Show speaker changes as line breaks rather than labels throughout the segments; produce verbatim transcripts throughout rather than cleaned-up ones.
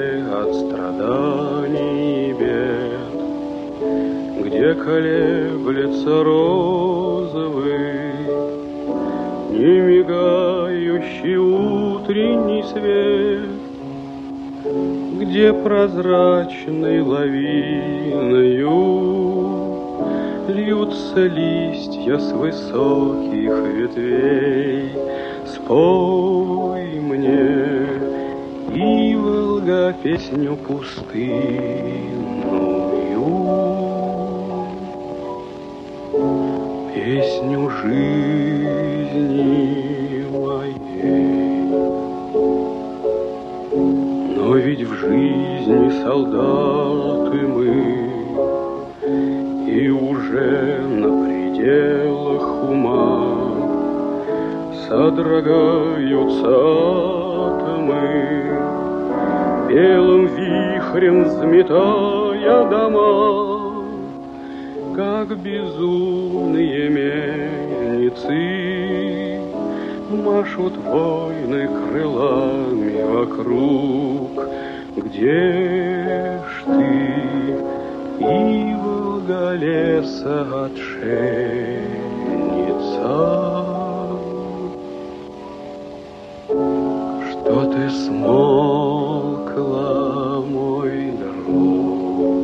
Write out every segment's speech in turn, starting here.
где от страданий и бед, где колеблется розовый, не мигающий утренний свет, где прозрачной лавиною льются листья с высоких ветвей. Спой мне, и Волга, песню пустынную, песню жизни моей. Но ведь в жизни солдаты мы, и уже на пределах ума содрогаются атомы, белым вихрем взметая дома, как безумные мельницы машут войны крылами вокруг. Где ж ты, и Волга леса отшельница? Что ты смолкла, мой друг,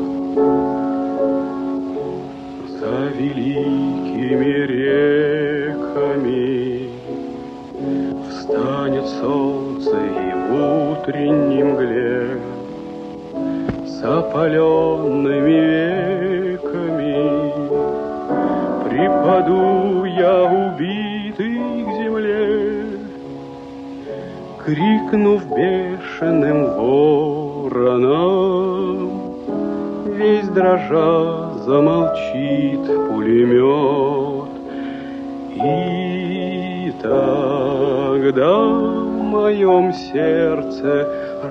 за великими реками? Встанет солнце и в утренней мгле с опаленными веками припаду я убитый к земле, крикнув бешеным вороном, весь дрожа замолчит пулемет. И тогда в моем сердце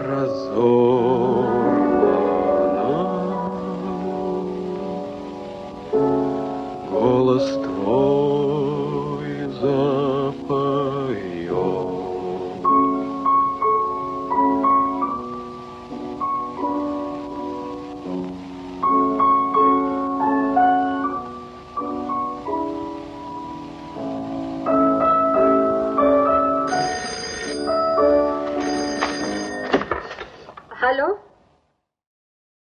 разорвано голос твой запоет.
Алло?